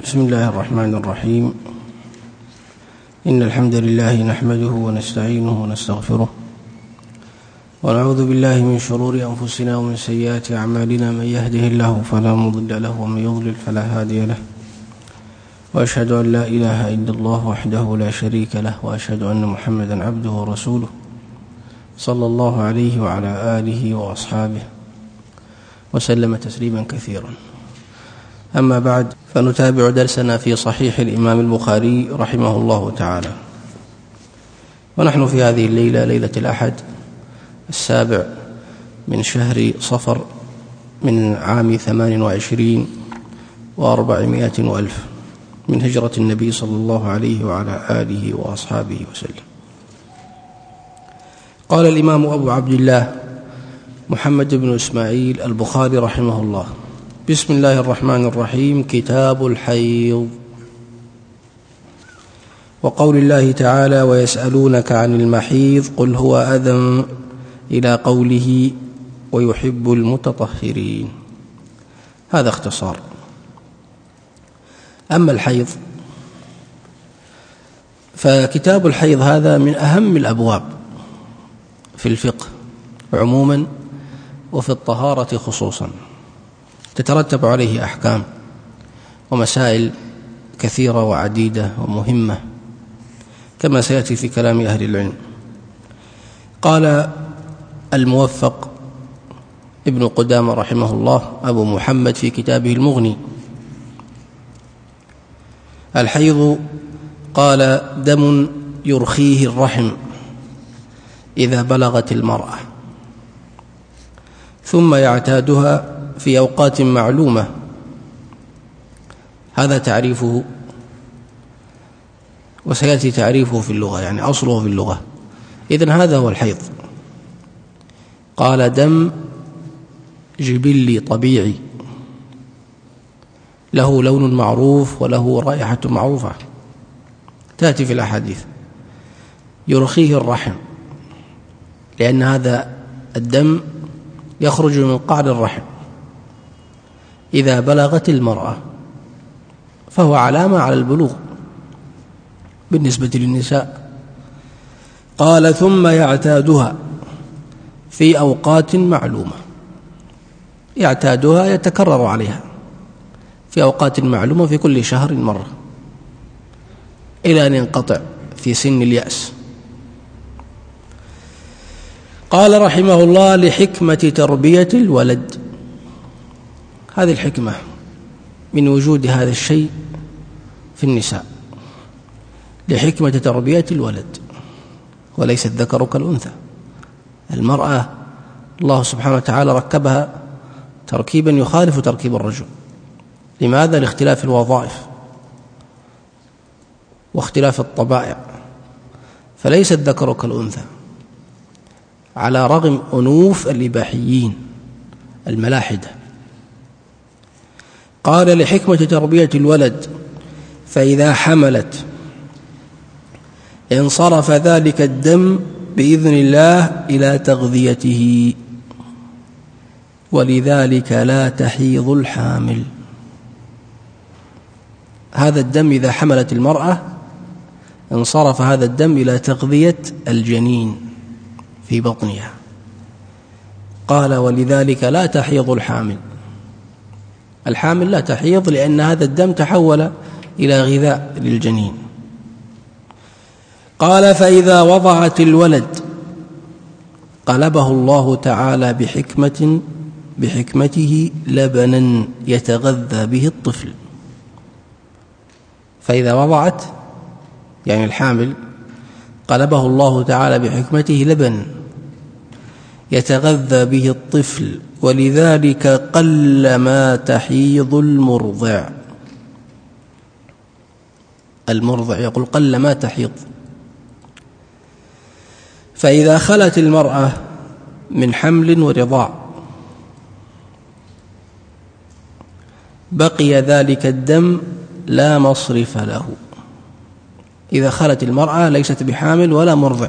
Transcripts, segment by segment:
بسم الله الرحمن الرحيم. إن الحمد لله نحمده ونستعينه ونستغفره ونعوذ بالله من شرور أنفسنا ومن سيئات أعمالنا. من يهده الله فلا مضل له ومن يضلل فلا هادي له، وأشهد أن لا إله إلا الله وحده لا شريك له، وأشهد أن محمدا عبده ورسوله صلى الله عليه وعلى آله وأصحابه وسلم تسليما كثيرا. أما بعد، فنتابع درسنا في صحيح الإمام البخاري رحمه الله تعالى، ونحن في هذه الليلة، ليلة الأحد 7 من شهر صفر من عام 28 و400 وألف من هجرة النبي صلى الله عليه وعلى آله وأصحابه وسلم. قال الإمام أبو عبد الله محمد بن إسماعيل البخاري رحمه الله: بسم الله الرحمن الرحيم. كتاب الحيض. وقول الله تعالى: ويسألونك عن المحيض قل هو أذى، إلى قوله: ويحب المتطهرين. هذا اختصار. أما الحيض فكتاب الحيض هذا من أهم الأبواب في الفقه عموما وفي الطهارة خصوصا، تترتب عليه أحكام ومسائل كثيرة وعديدة ومهمة كما سيأتي في كلام أهل العلم. قال الموفق ابن قدامة رحمه الله أبو محمد في كتابه المغني: الحيض قال دم يرخيه الرحم إذا بلغت المرأة، ثم يعتادها في أوقات معلومة. هذا تعريفه، وسيأتي تعريفه في اللغة، يعني أصله في اللغة. إذن هذا هو الحيض. قال دم جبلي طبيعي له لون معروف وله رائحة معروفة، تأتي في الأحاديث. يرخيه الرحم، لأن هذا الدم يخرج من قعر الرحم إذا بلغت المرأة، فهو علامة على البلوغ بالنسبة للنساء. قال ثم يعتادها في أوقات معلومة. يعتادها يتكرر عليها في أوقات معلومة في كل شهر مرة، إلى أن ينقطع في سن اليأس. قال رحمه الله: لحكمة تربية الولد. هذه الحكمة من وجود هذا الشيء في النساء، لحكمة تربية الولد، وليس الذكر كالأنثى. المرأة الله سبحانه وتعالى ركبها تركيبا يخالف تركيب الرجل. لماذا؟ لاختلاف الوظائف واختلاف الطبائع، فليس الذكر كالأنثى، على رغم أنوف الإباحيين الملاحدة. قال لحكمة تربية الولد، فإذا حملت انصرف ذلك الدم بإذن الله إلى تغذيته، ولذلك لا تحيض الحامل. هذا الدم إذا حملت المرأة انصرف هذا الدم إلى تغذية الجنين في بطنها. قال ولذلك لا تحيض الحامل. الحامل لا تحيض لأن هذا الدم تحول إلى غذاء للجنين. قال فإذا وضعت الولد قلبه الله تعالى بحكمته لبنا يتغذى به الطفل. فإذا وضعت يعني الحامل قلبه الله تعالى بحكمته لبن يتغذى به الطفل، ولذلك قل ما تحيض المرضع. المرضع يقول قل ما تحيض. فإذا خلت المرأة من حمل ورضاع بقي ذلك الدم لا مصرف له. إذا خلت المرأة ليست بحامل ولا مرضع،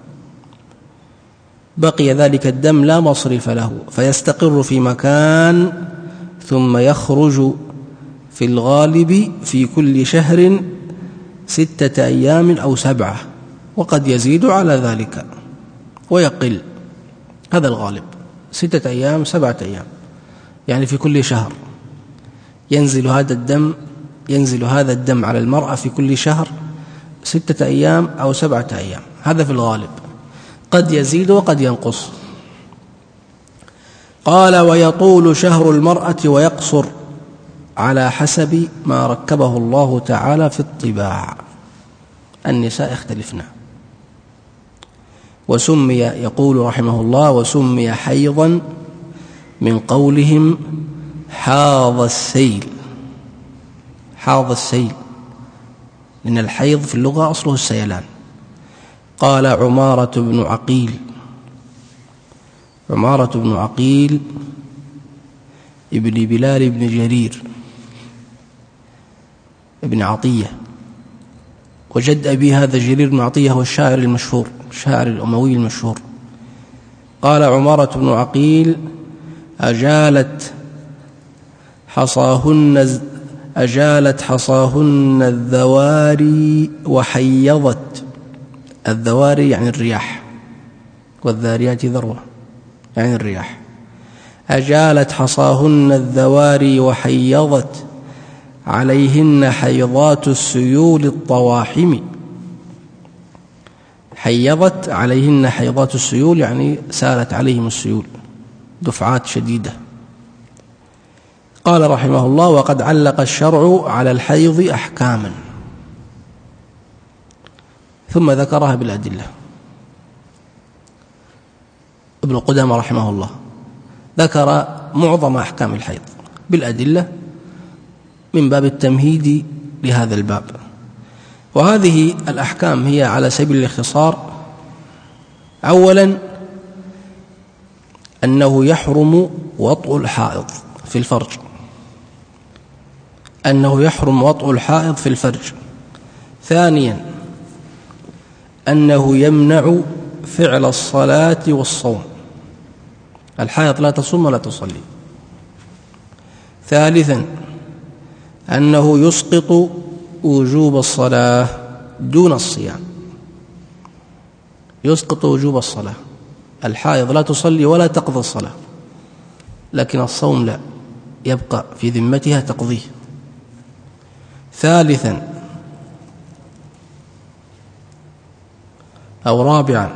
بقي ذلك الدم لا مصرف له، فيستقر في مكان ثم يخرج في الغالب في كل شهر 6 أيام أو 7، وقد يزيد على ذلك ويقل. هذا الغالب 6 أيام 7 أيام، يعني في كل شهر ينزل هذا الدم على المرأة في كل شهر 6 أيام أو 7 أيام، هذا في الغالب، قد يزيد وقد ينقص. قال: ويطول شهر المرأة ويقصر على حسب ما ركبه الله تعالى في الطباع. النساء اختلفن. وسمي، يقول رحمه الله: وسمي حيضا من قولهم حاض السيل. حاض السيل، لأن الحيض في اللغة أصله السيلان. قال عمارة بن عقيل ابن بلال بن جرير ابن عطية، وجد أبي هذا جرير بن عطية هو الشاعر المشهور، الشاعر الأموي المشهور. قال عمارة بن عقيل: أجالت حصاهن الذواري وحيضت. الذواري يعني الرياح، والذاريات ذروة يعني الرياح. أجالت حصاهن الذواري وحيضت عليهن حيضات السيول الطواحم. حيضت عليهن حيضات السيول يعني سالت عليهم السيول دفعات شديدة. قال رحمه الله: وقد علق الشرع على الحيض أحكاما، ثم ذكرها بالأدلة. ابن قدامة رحمه الله ذكر معظم أحكام الحيض بالأدلة من باب التمهيد لهذا الباب. وهذه الأحكام هي على سبيل الاختصار: أولا، أنه يحرم وطء الحائض في الفرج، أنه يحرم وطء الحائض في الفرج. ثانيا، أنه يمنع فعل الصلاة والصوم، الحائض لا تصوم ولا تصلي. ثالثا، أنه يسقط وجوب الصلاة دون الصيام، يسقط وجوب الصلاة. الحائض لا تصلي ولا تقضي الصلاة، لكن الصوم لا، يبقى في ذمتها تقضيه. ثالثا أو رابعا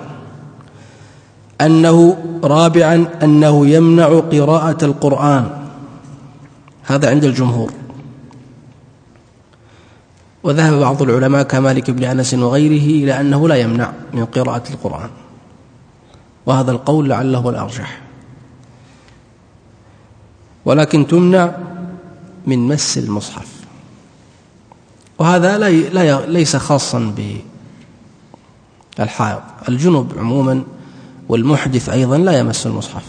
أنه يمنع قراءة القرآن، هذا عند الجمهور. وذهب بعض العلماء كمالك بن أنس وغيره إلى أنه لا يمنع من قراءة القرآن، وهذا القول لعله هو الأرجح، ولكن تمنع من مس المصحف، وهذا ليس خاصا بالحائض، الجنب عموما والمحدث أيضا لا يمس المصحف.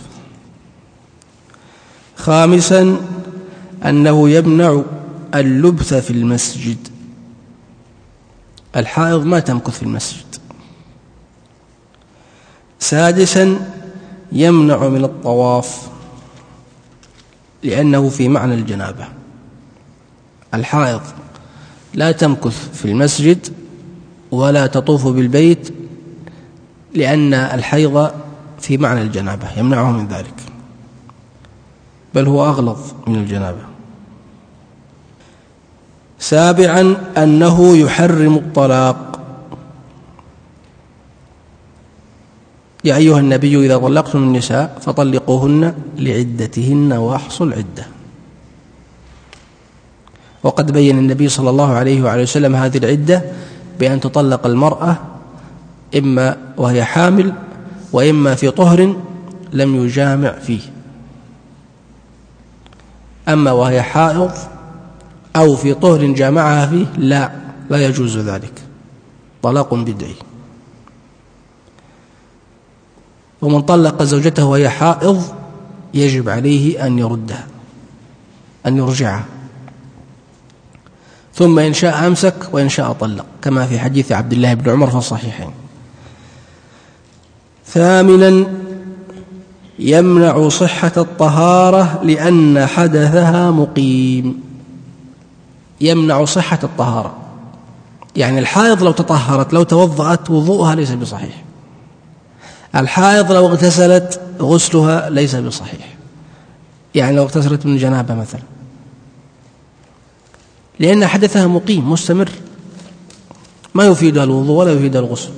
خامسا، أنه يمنع اللبث في المسجد، الحائض ما تمكث في المسجد. سادسا، يمنع من الطواف لأنه في معنى الجنابة، الحائض لا تمكث في المسجد ولا تطوف بالبيت لأن الحيض في معنى الجنابة، يمنعه من ذلك، بل هو أغلظ من الجنابة. سابعا، أنه يحرم الطلاق، يا أيها النبي إذا طلقتم النساء فطلقوهن لعدتهن وأحصوا العدة. وقد بين النبي صلى الله عليه وعلى وسلم هذه العدة بأن تطلق المرأة إما وهي حامل، وإما في طهر لم يجامع فيه. أما وهي حائض أو في طهر جامعها فيه لا يجوز ذلك، طلاق بدعي. ومن طلق زوجته وهي حائض يجب عليه أن يردها، أن يرجعها، ثم إن شاء أمسك وإن شاء طلق، كما في حديث عبد الله بن عمر في الصحيحين. ثامنا، يمنع صحة الطهارة لأن حدثها مقيم، يمنع صحة الطهارة. يعني الحائض لو تطهرت لو توضأت وضوءها ليس بصحيح، الحائض لو اغتسلت غسلها ليس بصحيح، يعني لو اغتسلت من جنابة مثلا، لأن حدثها مقيم مستمر ما يفيدها الوضوء ولا يفيدها الغسل.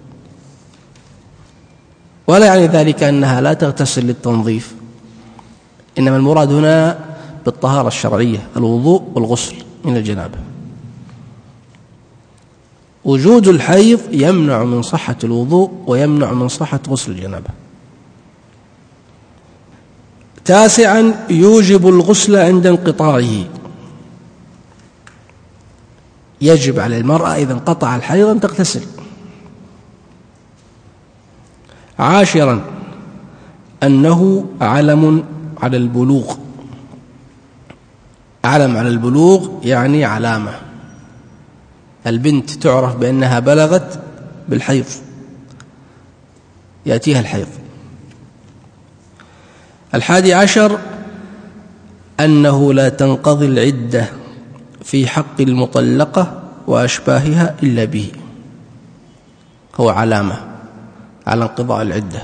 ولا يعني ذلك أنها لا تغتسل للتنظيف، إنما المراد هنا بالطهارة الشرعية الوضوء والغسل من الجنابة. وجود الحيض يمنع من صحة الوضوء ويمنع من صحة غسل الجنابة. 9 يوجب الغسل عند انقطاعه، يجب على المرأة إذا انقطع الحيض أن تغتسل. 10 أنه علم على البلوغ، علم على البلوغ يعني علامة، البنت تعرف بأنها بلغت بالحيض، يأتيها الحيض. 11 أنه لا تنقضي العدة في حق المطلقة وأشباهها إلا به، هو علامة على انقضاء العدة.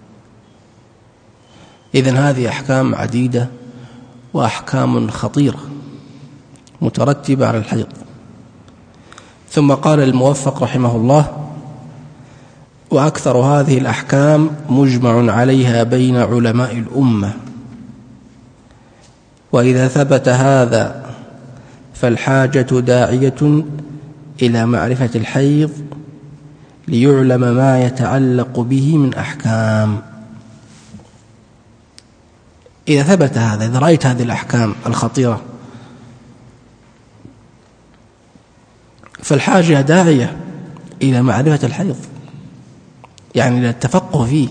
إذن هذه أحكام عديدة وأحكام خطيرة مترتبة على الحيض. ثم قال الموفق رحمه الله: وأكثر هذه الأحكام مجمع عليها بين علماء الأمة، وإذا ثبت هذا فالحاجة داعية إلى معرفة الحيض ليعلم ما يتعلق به من أحكام. إذا ثبت هذا، إذا رأيت هذه الأحكام الخطيرة فالحاجة داعية إلى معرفة الحيض، يعني إلى التفقه فيه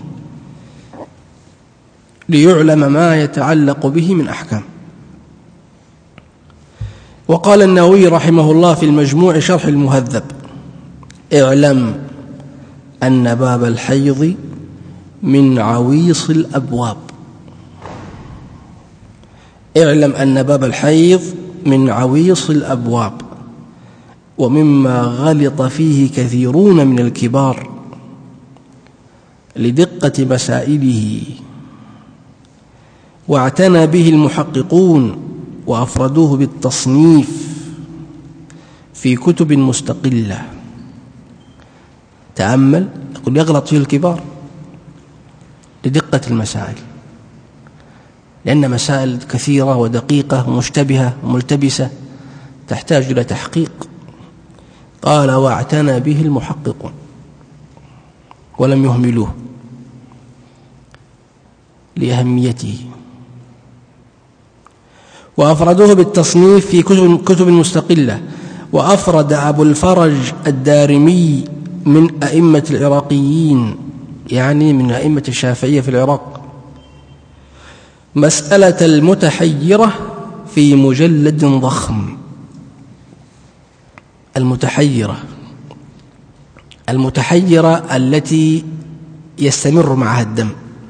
ليعلم ما يتعلق به من أحكام. وقال النووي رحمه الله في المجموع شرح المهذب: اعلم أن باب الحيض من عويص الأبواب. اعلم أن باب الحيض من عويص الأبواب، ومما غلط فيه كثيرون من الكبار لدقة مسائله، واعتنى به المحققون وأفردوه بالتصنيف في كتب مستقلة. تأمل، يقول يغلط فيه الكبار لدقة المسائل، لأن مسائل كثيرة ودقيقة ومشتبهة وملتبسة تحتاج إلى تحقيق. قال: واعتنى به المحققون ولم يهملوه لأهميته، وأفردوه بالتصنيف في كتب مستقلة. وأفرد أبو الفرج الدارمي من أئمة العراقيين، يعني من أئمة الشافعية في العراق، مسألة المتحيرة في مجلد ضخم. المتحيرة التي يستمر معها الدم،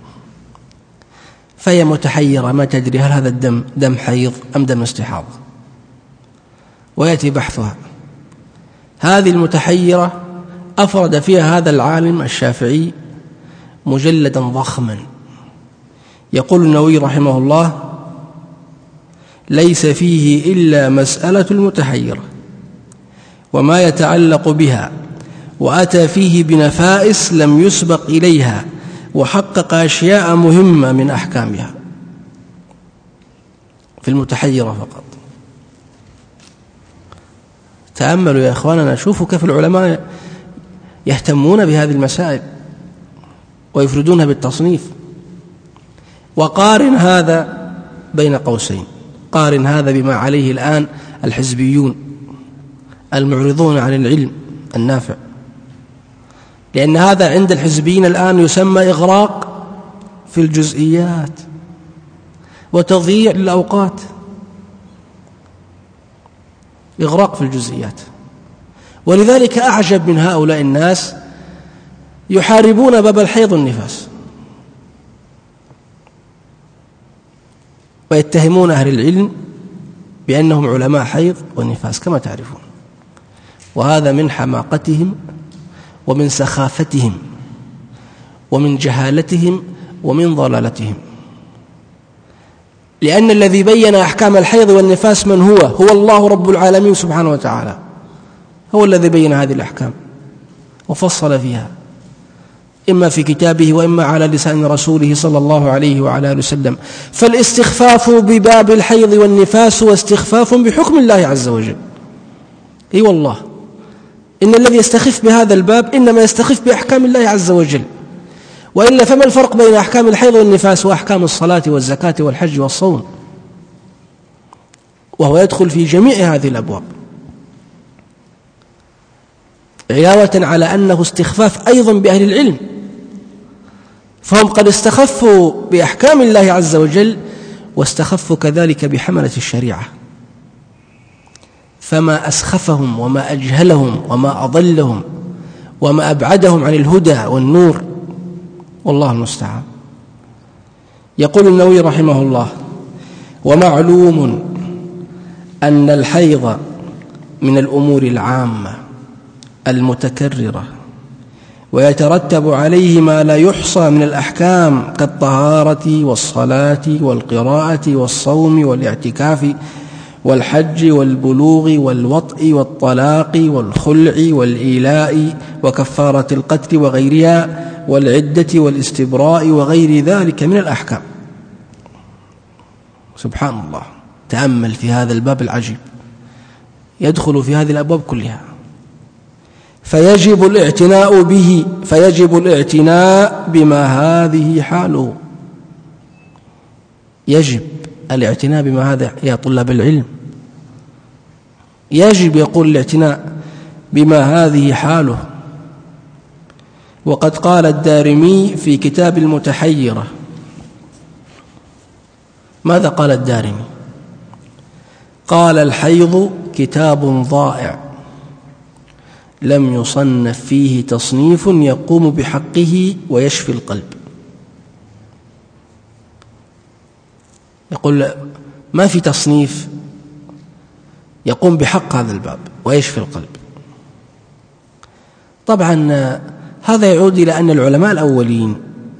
فهي متحيرة ما تدري هل هذا الدم دم حيض أم دم استحاضة، ويأتي بحثها. هذه المتحيرة أفرد فيها هذا العالم الشافعي مجلدا ضخما. يقول النووي رحمه الله: ليس فيه إلا مسألة المتحيرة وما يتعلق بها، وأتى فيه بنفائس لم يسبق إليها، وحقق أشياء مهمة من أحكامها. في المتحيرة فقط. تأملوا يا إخواننا، شوفوا كيف العلماء يهتمون بهذه المسائل ويفردونها بالتصنيف. وقارن هذا بين قوسين، قارن هذا بما عليه الآن الحزبيون المعرضون عن العلم النافع، لأن هذا عند الحزبيين الآن يسمى إغراق في الجزئيات وتضييع للأوقات. إغراق في الجزئيات. ولذلك أعجب من هؤلاء الناس يحاربون باب الحيض والنفاس ويتهمون أهل العلم بأنهم علماء حيض والنفاس كما تعرفون، وهذا من حماقتهم ومن سخافتهم ومن جهالتهم ومن ضلالتهم، لأن الذي بين أحكام الحيض والنفاس من هو الله رب العالمين سبحانه وتعالى، هو الذي بين هذه الأحكام وفصل فيها، إما في كتابه وإما على لسان رسوله صلى الله عليه وعلى آله وسلم. فالاستخفاف بباب الحيض والنفاس هو استخفاف بحكم الله عز وجل. أي والله، إن الذي يستخف بهذا الباب إنما يستخف بأحكام الله عز وجل، وإلا فما الفرق بين أحكام الحيض والنفاس وأحكام الصلاة والزكاة والحج والصوم؟ وهو يدخل في جميع هذه الأبواب، علاوة على أنه استخفاف أيضا بأهل العلم، فهم قد استخفوا بأحكام الله عز وجل واستخفوا كذلك بحملة الشريعة، فما أسخفهم وما أجهلهم وما أضلهم وما أبعدهم عن الهدى والنور، والله المستعان. يقول النووي رحمه الله: ومعلوم أن الحيض من الأمور العامة المتكررة ويترتب عليه ما لا يحصى من الأحكام كالطهارة والصلاة والقراءة والصوم والاعتكاف والحج والبلوغ والوطء والطلاق والخلع والإيلاء وكفارة القتل وغيرها والعدة والاستبراء وغير ذلك من الأحكام. سبحان الله، تأمل في هذا الباب العجيب، يدخل في هذه الأبواب كلها، فيجب الاعتناء به، فيجب الاعتناء بما هذه حاله. يجب الاعتناء بما هذا يا طلاب العلم، يجب يقول الاعتناء بما هذه حاله. وقد قال الدارمي في كتاب المتحيرة، ماذا قال الدارمي؟ قال: الحيض كتاب ضائع لم يصنف فيه تصنيف يقوم بحقه ويشفي القلب. يقول ما في تصنيف يقوم بحق هذا الباب ويشفي القلب. طبعا هذا يعود إلى أن العلماء الأولين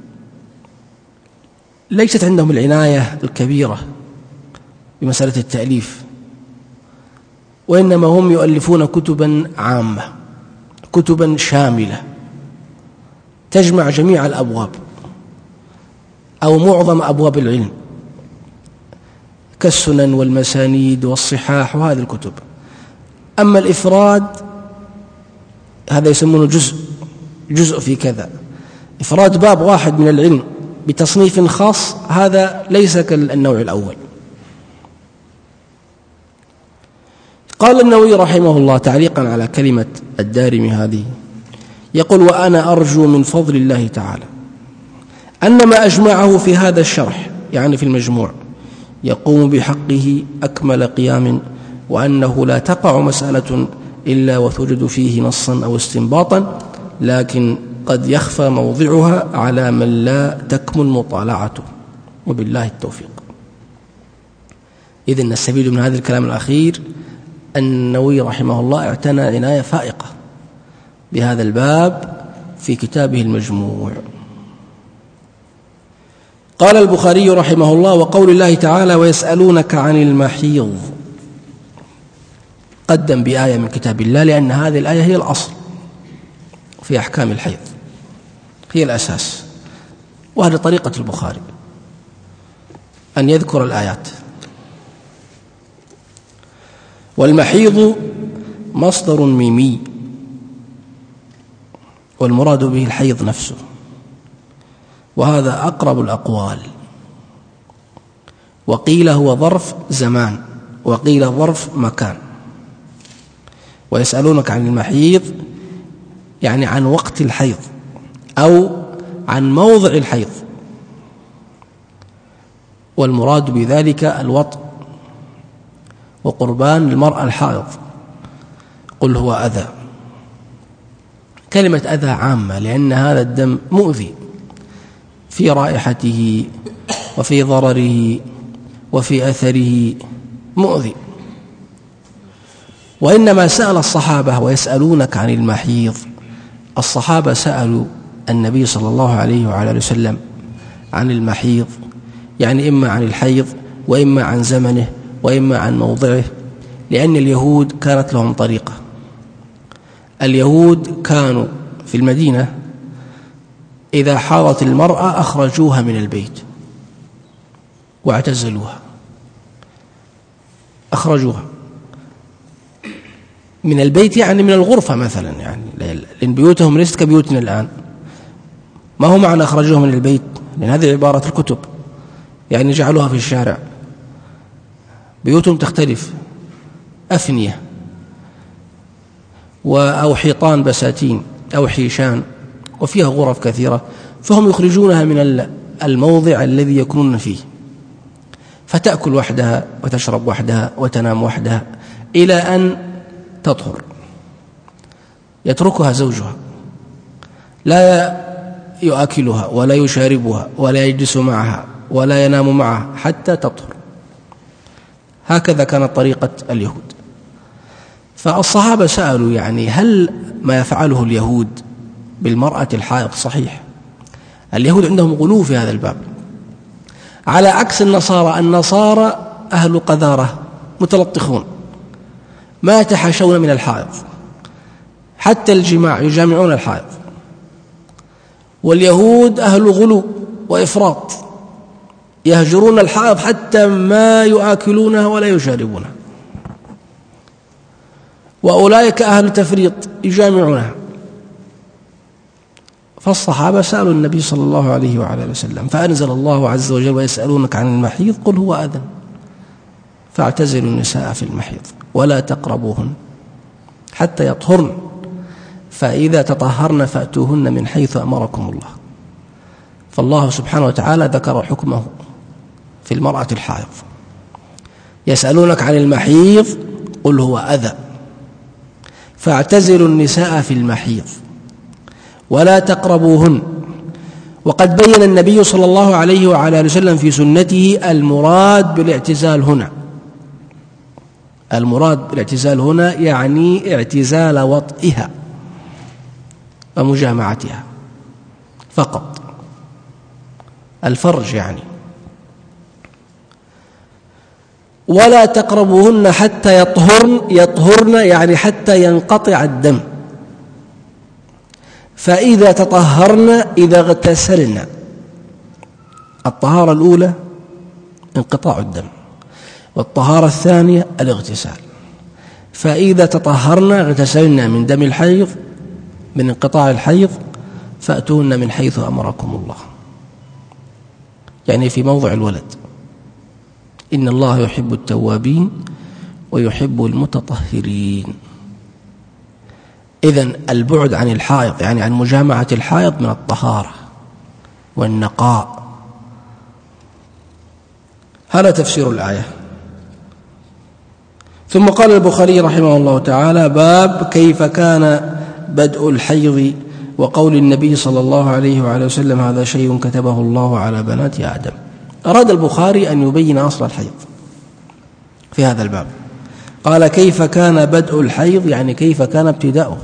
ليست عندهم العناية الكبيرة بمسألة التأليف، وإنما هم يؤلفون كتبا عامة، كتبا شاملة تجمع جميع الأبواب أو معظم أبواب العلم كالسنن والمسانيد والصحاح وهذه الكتب. أما الإفراد هذا يسمونه جزء في كذا، إفراد باب واحد من العلم بتصنيف خاص، هذا ليس كالنوع الأول. قال النووي رحمه الله تعليقا على كلمة الدارمي هذه، يقول: وأنا أرجو من فضل الله تعالى أن ما أجمعه في هذا الشرح، يعني في المجموع، يقوم بحقه أكمل قيام، وأنه لا تقع مسألة إلا وتوجد فيه نصا أو استنباطا، لكن قد يخفى موضعها على من لا تكمل مطالعته، وبالله التوفيق. إذن نستفيد من هذا الكلام الأخير أن النووي رحمه الله اعتنى عناية فائقة بهذا الباب في كتابه المجموع. قال البخاري رحمه الله: وقول الله تعالى: ويسألونك عن المحيض، قدم بآية من كتاب الله، لأن هذه الآية هي الأصل في أحكام الحيض، هي الأساس، وهذه طريقة البخاري أن يذكر الآيات. والمحيض مصدر ميمي، والمراد به الحيض نفسه، وهذا أقرب الأقوال. وقيل هو ظرف زمان، وقيل ظرف مكان. ويسألونك عن المحيض يعني عن وقت الحيض أو عن موضع الحيض، والمراد بذلك الوطء وقربان المرأة الحائض. قل هو أذى. كلمة أذى عامة، لأن هذا الدم مؤذي في رائحته وفي ضرره وفي أثره، مؤذي. وإنما سأل الصحابة ويسألونك عن المحيض. الصحابة سألوا النبي صلى الله عليه وعلى آله وسلم عن المحيض، يعني إما عن الحيض وإما عن زمنه وإما عن موضعه، لأن اليهود كانت لهم طريقة. اليهود كانوا في المدينة إذا حاضت المرأة أخرجوها من البيت واعتزلوها، أخرجوها من البيت يعني من الغرفة مثلا، يعني لأن بيوتهم ليست كبيوتنا الآن. ما هو معنى أخرجوها من البيت؟ لأن هذه عبارة الكتب، يعني جعلوها في الشارع. بيوتهم تختلف، أفنية أو حيطان بساتين أو حيشان وفيها غرف كثيرة، فهم يخرجونها من الموضع الذي يكونون فيه، فتأكل وحدها وتشرب وحدها وتنام وحدها إلى أن تطهر. يتركها زوجها، لا يؤكلها ولا يشاربها ولا يجلس معها ولا ينام معها حتى تطهر. هكذا كانت طريقة اليهود. فالصحابة سألوا يعني هل ما يفعله اليهود بالمرأة الحائض صحيح؟ اليهود عندهم غلو في هذا الباب، على عكس النصارى. النصارى أهل قذارة متلطخون، ما يتحاشون من الحائض، حتى الجماع يجامعون الحائض. واليهود أهل غلو وإفراط، يهجرون الحائض حتى ما يؤكلونها ولا يشاربونها. وأولئك أهل تفريط يجامعونها. فالصحابة سألوا النبي صلى الله عليه وعلى آله وسلم، فأنزل الله عز وجل ويسألونك عن المحيض قل هو أذى فاعتزلوا النساء في المحيض ولا تقربوهن حتى يطهرن فإذا تطهرن فأتوهن من حيث أمركم الله. فالله سبحانه وتعالى ذكر حكمه في المرأة الحائض. يسألونك عن المحيض قل هو أذى فاعتزلوا النساء في المحيض ولا تقربوهن. وقد بين النبي صلى الله عليه وعلى آله وسلم في سنته المراد بالاعتزال هنا. المراد بالاعتزال هنا يعني اعتزال وطئها ومجامعتها فقط، الفرج يعني. ولا تقربوهن حتى يطهرن يعني حتى ينقطع الدم، فإذا تطهرن إذا اغتسلن. الطهارة الأولى انقطاع الدم، والطهارة الثانية الاغتسال. فإذا تطهرن اغتسلن من دم الحيض، من انقطاع الحيض، فأتون من حيث أمركم الله، يعني في موضع الولد. إن الله يحب التوابين ويحب المتطهرين. إذن البعد عن الحائض يعني عن مجامعة الحائض من الطهارة والنقاء. هذا تفسير الآية. ثم قال البخاري رحمه الله تعالى: باب كيف كان بدء الحيض وقول النبي صلى الله عليه وعلى وسلم: هذا شيء كتبه الله على بنات آدم. أراد البخاري أن يبين أصل الحيض في هذا الباب. قال: كيف كان بدء الحيض يعني كيف كان ابتداؤه،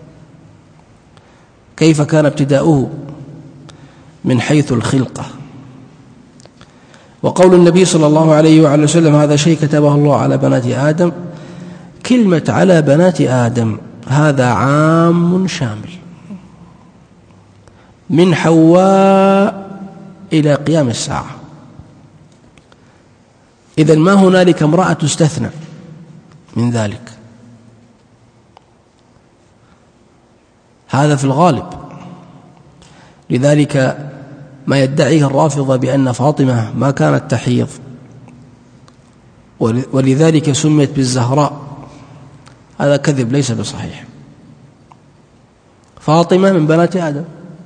كيف كان ابتداؤه من حيث الخلقة. وقول النبي صلى الله عليه وعلى وسلم: هذا شيء كتبه الله على بنات آدم. كلمة على بنات آدم هذا عام شامل من حواء إلى قيام الساعة. إذن ما هنالك امرأة تستثنى من ذلك، هذا في الغالب. لذلك ما يدعيه الرافضة بأن فاطمة ما كانت تحيض ولذلك سميت بالزهراء، هذا كذب ليس بصحيح. فاطمة من بنات آدم،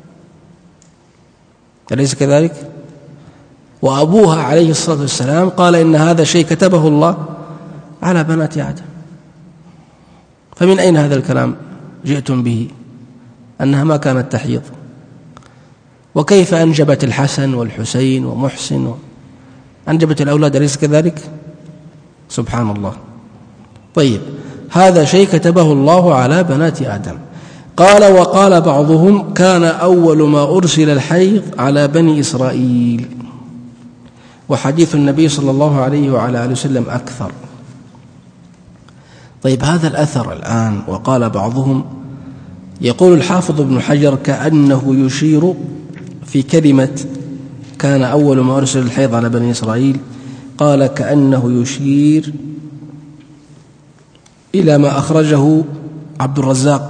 أليس كذلك؟ وأبوها عليه الصلاة والسلام قال إن هذا شيء كتبه الله على بنات آدم. فمن أين هذا الكلام جئتم به أنها ما كانت تحيض؟ وكيف أنجبت الحسن والحسين ومحسن أنجبت الأولاد، أليس كذلك؟ سبحان الله. طيب، هذا شيء كتبه الله على بنات آدم. قال وقال بعضهم كان أول ما أرسل الحيض على بني إسرائيل، وحديث النبي صلى الله عليه وعلى آله وسلم أكثر. طيب هذا الأثر الآن وقال بعضهم، يقول الحافظ ابن حجر كأنه يشير في كلمة كان أول ما أرسل الحيض على بني إسرائيل، قال كأنه يشير إلى ما أخرجه عبد الرزاق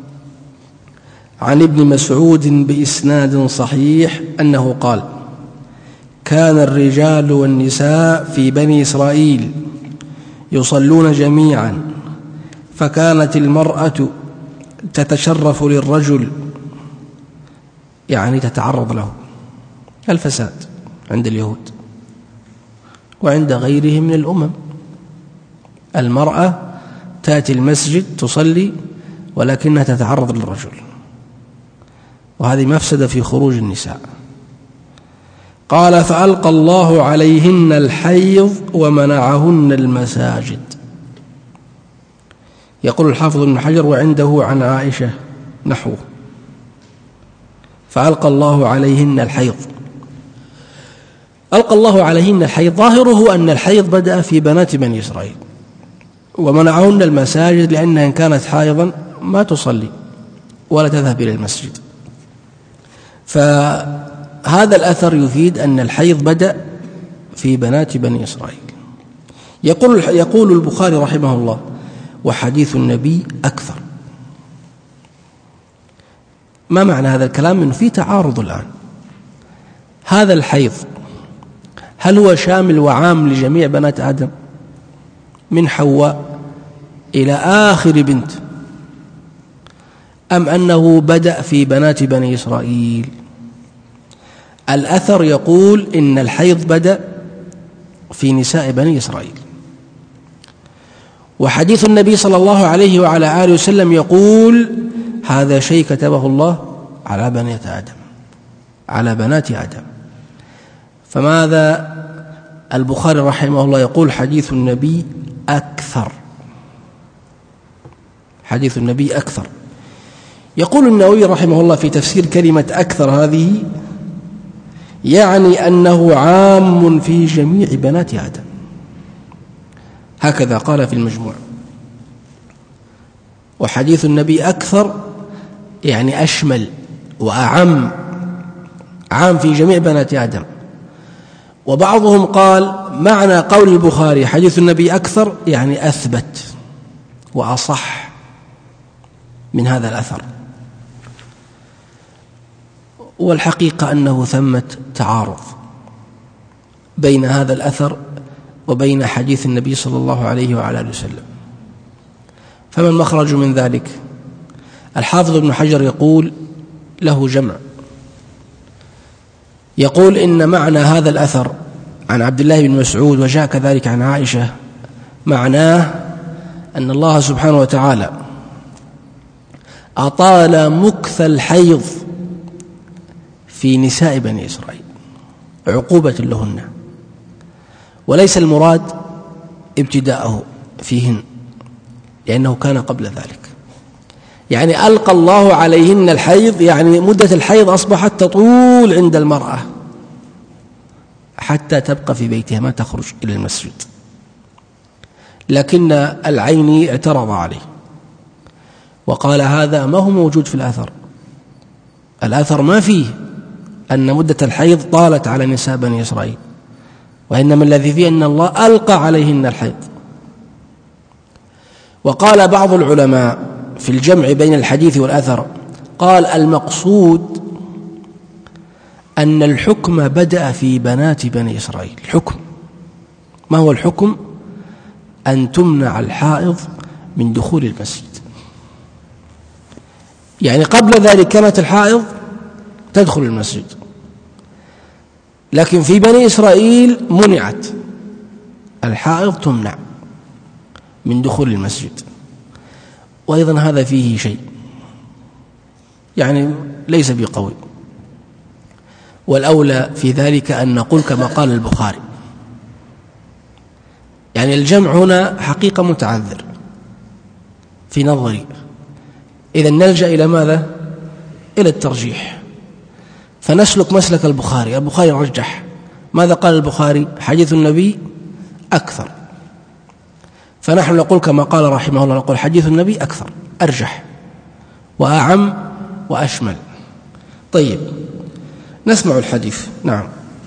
عن ابن مسعود بإسناد صحيح أنه قال كان الرجال والنساء في بني إسرائيل يصلون جميعا، فكانت المرأة تتشرف للرجل، يعني تتعرض له، الفساد عند اليهود وعند غيرهم من الأمم. المرأة تأتي المسجد تصلي ولكنها تتعرض للرجل، وهذه مفسدة في خروج النساء. قال فألقى الله عليهن الحيض ومنعهن المساجد. يقول الحافظ ابن حجر وعنده عن عائشة نحوه، فألقى الله عليهن الحيض. ألقى الله عليهن الحيض ظاهره أن الحيض بدأ في بنات بني إسرائيل، ومنعهن المساجد لأنها إن كانت حائضا ما تصلي ولا تذهب إلى المسجد. فهذا الأثر يفيد أن الحيض بدأ في بنات بني إسرائيل. يقول البخاري رحمه الله وحديث النبي أكثر. ما معنى هذا الكلام؟ إنه في تعارض الآن. هذا الحيض هل هو شامل وعام لجميع بنات آدم من حواء إلى آخر بنت، أم أنه بدأ في بنات بني إسرائيل؟ الأثر يقول إن الحيض بدأ في نساء بني إسرائيل، وحديث النبي صلى الله عليه وعلى آله وسلم يقول هذا شيء كتبه الله على بنات آدم، على بنات آدم. فماذا البخاري رحمه الله يقول حديث النبي أكثر؟ حديث النبي أكثر. يقول النووي رحمه الله في تفسير كلمة أكثر هذه، يعني أنه عام في جميع بنات آدم، هكذا قال في المجموع. وحديث النبي أكثر يعني أشمل وأعم، عام في جميع بنات آدم. وبعضهم قال معنى قول البخاري حديث النبي أكثر يعني أثبت وأصح من هذا الأثر. والحقيقة أنه ثمة تعارض بين هذا الأثر وبين حديث النبي صلى الله عليه وعلى آله وسلم. فما المخرج من ذلك؟ الحافظ ابن حجر يقول له جمع، يقول إن معنى هذا الأثر عن عبد الله بن مسعود وجاء كذلك عن عائشة معناه أن الله سبحانه وتعالى أطال مكث الحيض في نساء بني إسرائيل عقوبة لهن، وليس المراد ابتداءه فيهن لأنه كان قبل ذلك. يعني ألقى الله عليهن الحيض، يعني مدة الحيض أصبحت تطول عند المرأة حتى تبقى في بيتها ما تخرج إلى المسجد، لكن العيني اعترض عليه وقال هذا ما هو موجود في الأثر. الأثر ما فيه أن مدة الحيض طالت على نساء بني إسرائيل، وإنما الذي فيه أن الله ألقى عليهن الحيض. وقال بعض العلماء في الجمع بين الحديث والأثر، قال المقصود أن الحكم بدأ في بنات بني إسرائيل. الحكم ما هو الحكم؟ أن تمنع الحائض من دخول المسجد. يعني قبل ذلك كانت الحائض تدخل المسجد، لكن في بني إسرائيل منعت الحائض، تمنع من دخول المسجد. وأيضا هذا فيه شيء يعني ليس بقوي، والأولى في ذلك أن نقول كما قال البخاري. يعني الجمع هنا حقيقة متعذر، في نظري. إذن نلجأ إلى ماذا؟ إلى الترجيح، فنسلك مسلك البخاري. البخاري رجح. ماذا قال البخاري؟ حديث النبي أكثر، فنحن نقول كما قال رحمه الله، نقول حديث النبي أكثر، أرجح وأعم وأشمل. طيب، نسمع الحديث. نعم.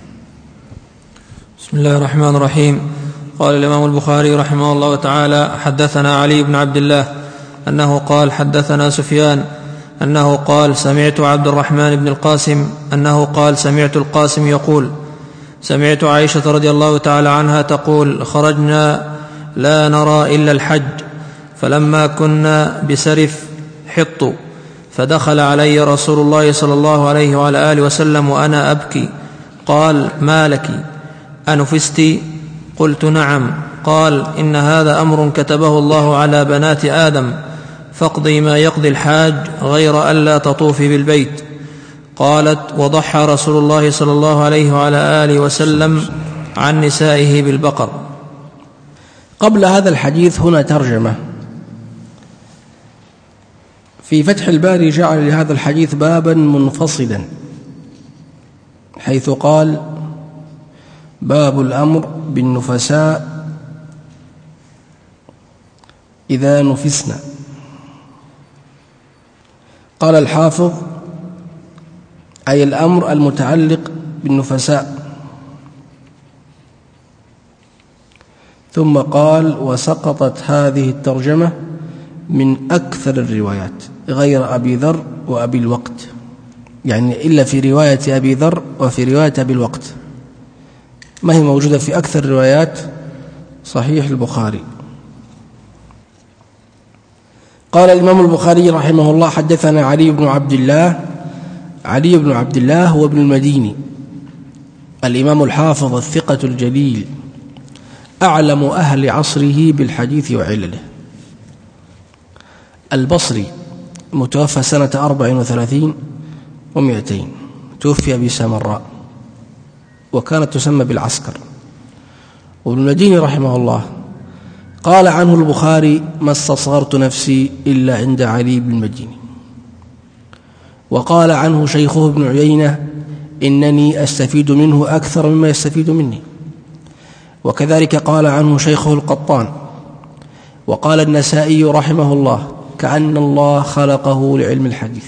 بسم الله الرحمن الرحيم. قال الإمام البخاري رحمه الله تعالى: حدثنا علي بن عبد الله أنه قال حدثنا سفيان أنه قال سمعت عبد الرحمن بن القاسم أنه قال سمعت القاسم يقول: سمعت عائشة رضي الله تعالى عنها تقول: خرجنا لا نرى إلا الحج، فلما كنا بسرف حط، فدخل علي رسول الله صلى الله عليه وعلى آله وسلم وأنا أبكي، قال: ما لك؟ أنفست؟ قلت: نعم. قال: إن هذا أمر كتبه الله على بنات آدم، فاقضي ما يقضي الحاج غير ألا تطوفي بالبيت. قالت: وضحى رسول الله صلى الله عليه وعلى آله وسلم عن نسائه بالبقر. قبل هذا الحديث هنا ترجمة في فتح الباري، جعل لهذا الحديث بابا منفصلا، حيث قال: باب الأمر بالنفساء إذا نفسنا. قال الحافظ: أي الأمر المتعلق بالنفساء. ثم قال: وسقطت هذه الترجمة من أكثر الروايات غير أبي ذر وأبي الوقت، يعني إلا في رواية أبي ذر وفي رواية أبي الوقت، ما هي موجودة في أكثر روايات صحيح البخاري. قال الإمام البخاري رحمه الله: حدثنا علي بن عبد الله. علي بن عبد الله هو ابن المديني، الإمام الحافظ الثقة الجليل، أعلم أهل عصره بالحديث وعلله، البصري، متوفى سنة 34 و200، توفي بسامراء وكانت تسمى بالعسكر. وابن المديني رحمه الله قال عنه البخاري: ما استصغرت نفسي إلا عند علي بن المديني. وقال عنه شيخه ابن عيينة: إنني أستفيد منه أكثر مما يستفيد مني. وكذلك قال عنه شيخه القطان. وقال النسائي رحمه الله: كأن الله خلقه لعلم الحديث.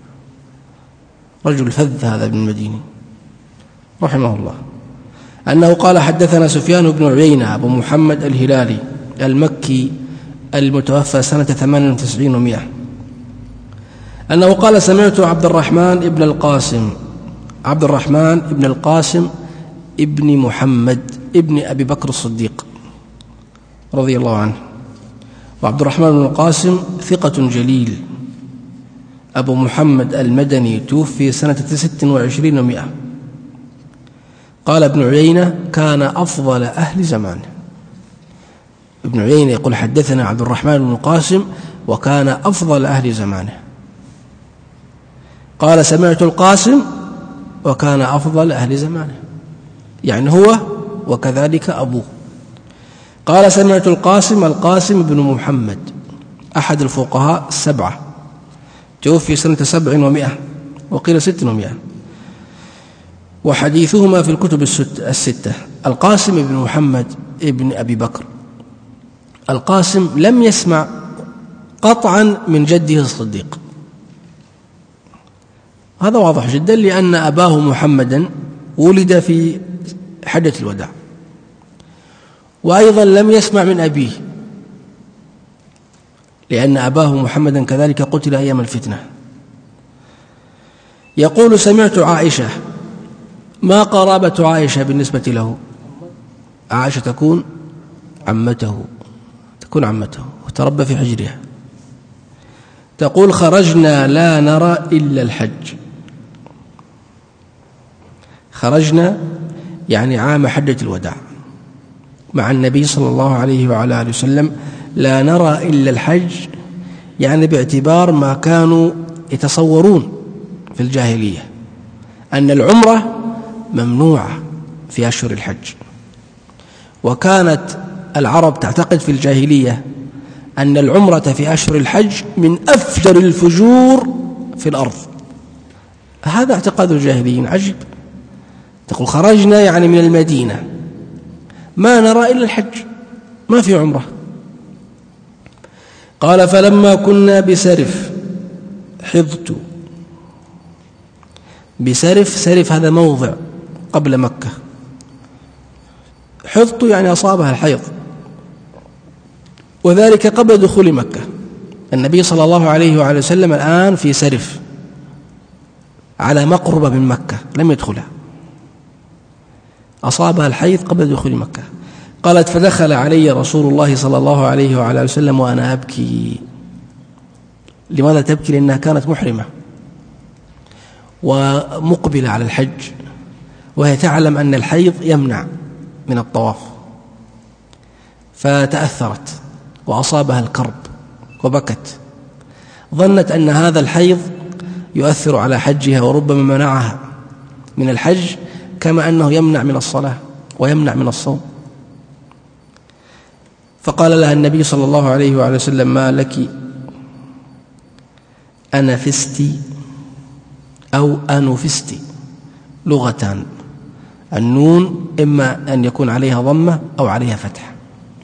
رجل فذ هذا ابن المديني رحمه الله، أنه قال: حدثنا سفيان بن عيينة أبو محمد الهلالي المكي المتوفى سنة 98 و100، أنه قال: سمعت عبد الرحمن بن القاسم، عبد الرحمن بن القاسم ابن محمد ابن أبي بكر الصديق رضي الله عنه. وعبد الرحمن بن القاسم ثقة جليل، أبو محمد المدني، توفي سنة 26 و100. قال ابن عيينة: كان أفضل أهل زمانه. ابن عيينة يقول: حدثنا عبد الرحمن بن القاسم وكان أفضل أهل زمانه. قال: سمعت القاسم وكان أفضل أهل زمانه، يعني هو وكذلك أبوه. قال: سمعت القاسم بن محمد، أحد الفقهاء السبعة، توفي سنة 7 و100 وقيل 6 و100، وحديثهما في الكتب الستة. القاسم بن محمد ابن أبي بكر، القاسم لم يسمع قطعا من جده الصديق، هذا واضح جدا، لأن أباه محمدا ولد في حجة الوداع، وأيضا لم يسمع من أبيه، لأن أباه محمدا كذلك قتل أيام الفتنة. يقول: سمعت عائشة. ما قرابة عائشة بالنسبة له؟ عائشة تكون عمته، وتربى في حجرها. تقول: خرجنا لا نرى إلا الحج. خرجنا يعني عام حجة الوداع مع النبي صلى الله عليه وعلى آله وسلم، لا نرى إلا الحج، يعني باعتبار ما كانوا يتصورون في الجاهلية أن العمرة ممنوعة في أشهر الحج. وكانت العرب تعتقد في الجاهلية أن العمرة في أشهر الحج من أفجر الفجور في الأرض. هذا اعتقاد الجاهليين عجيب. تقول خرجنا يعني من المدينة ما نرى إلا الحج، ما في عمرة. قال فلما كنا بسرف حضت. بسرف، سرف هذا موضع قبل مكة. حضت يعني أصابها الحيض، وذلك قبل دخول مكة. النبي صلى الله عليه وعلى وسلم الآن في سرف على مقربة من مكة لم يدخلها، أصابها الحيض قبل دخول مكة. قالت فدخل علي رسول الله صلى الله عليه وعلى وسلم وأنا أبكي. لماذا تبكي؟ لأنها كانت محرمة ومقبلة على الحج، وهي تعلم أن الحيض يمنع من الطواف، فتأثرت وأصابها الكرب وبكت، ظنت أن هذا الحيض يؤثر على حجها وربما منعها من الحج كما أنه يمنع من الصلاة ويمنع من الصوم. فقال لها النبي صلى الله عليه وعلى وسلم ما لك أنفستي أو أنفستي، لغتان، النون إما أن يكون عليها ضمة أو عليها فتح.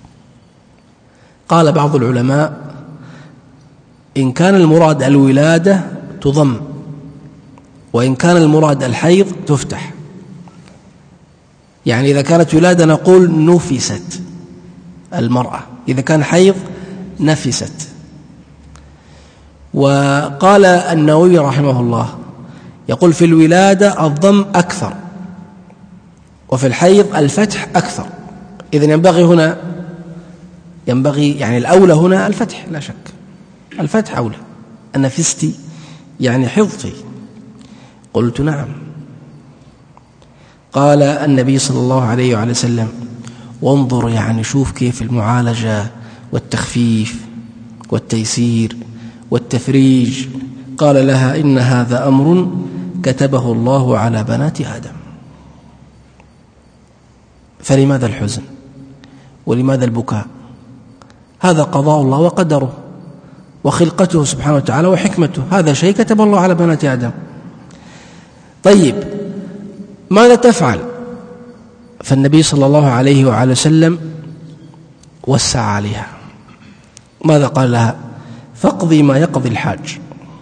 قال بعض العلماء إن كان المراد الولادة تضم، وإن كان المراد الحيض تفتح. يعني إذا كانت ولادة نقول نفست المرأة، إذا كان حيض نفست. وقال النووي رحمه الله يقول في الولادة الضم أكثر وفي الحيض الفتح أكثر. إذن ينبغي يعني الأولى هنا الفتح، لا شك الفتح أولى. أنفستي يعني حفظتي. قلت نعم. قال النبي صلى الله عليه وعلى وسلم وانظر، يعني شوف كيف المعالجة والتخفيف والتيسير والتفريج. قال لها إن هذا أمر كتبه الله على بنات آدم. فلماذا الحزن ولماذا البكاء؟ هذا قضاء الله وقدره وخلقته سبحانه وتعالى وحكمته، هذا شيء كتب الله على بنات آدم. طيب ماذا تفعل؟ فالنبي صلى الله عليه وعلى وسلم وسع عليها. ماذا قال لها؟ فاقضي ما يقضي الحاج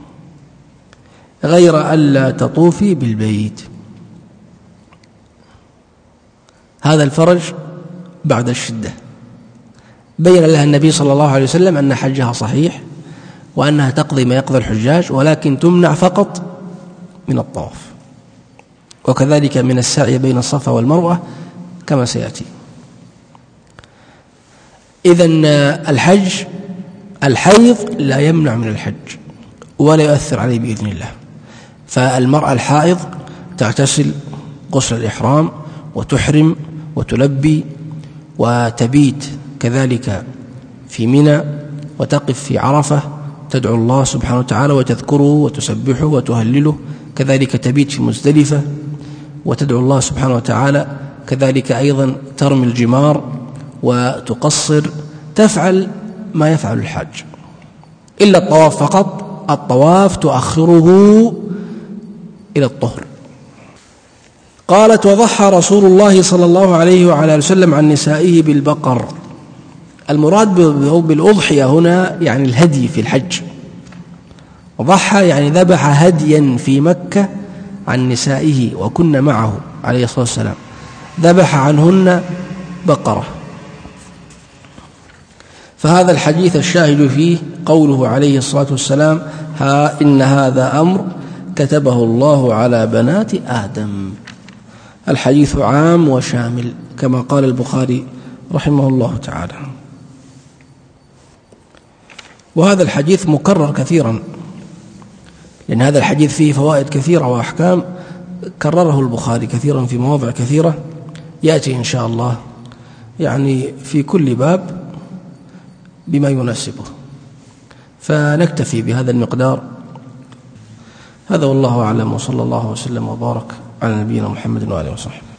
غير ألا تطوفي بالبيت. هذا الفرج بعد الشدة. بين لها النبي صلى الله عليه وسلم أن حجها صحيح وأنها تقضي ما يقضي الحجاج، ولكن تمنع فقط من الطواف، وكذلك من السعي بين الصفا والمروة كما سيأتي. إذن الحيض لا يمنع من الحج ولا يؤثر عليه بإذن الله. فالمرأة الحائض تغتسل غسل الإحرام وتحرم وتلبي وتبيت كذلك في منى وتقف في عرفة تدعو الله سبحانه وتعالى وتذكره وتسبحه وتهلله، كذلك تبيت في مزدلفة وتدعو الله سبحانه وتعالى، كذلك أيضا ترمي الجمار وتقصر، تفعل ما يفعل الحاج إلا الطواف فقط. الطواف تؤخره إلى الطهر. قالت وضحى رسول الله صلى الله عليه وعلى وسلم عن نسائه بالبقر. المراد بالأضحية هنا يعني الهدي في الحج. ضحى يعني ذبح هديا في مكة عن نسائه وكن معه عليه الصلاة والسلام، ذبح عنهن بقرة. فهذا الحديث الشاهد فيه قوله عليه الصلاة والسلام إن هذا أمر كتبه الله على بنات آدم. الحديث عام وشامل كما قال البخاري رحمه الله تعالى. وهذا الحديث مكرر كثيرا، لأن هذا الحديث فيه فوائد كثيرة وأحكام كرره البخاري كثيرا في مواضع كثيرة، يأتي إن شاء الله يعني في كل باب بما يناسبه. فنكتفي بهذا المقدار. هذا والله أعلم، وصلى الله وسلم وبارك على نبينا محمد وآله وصحبه.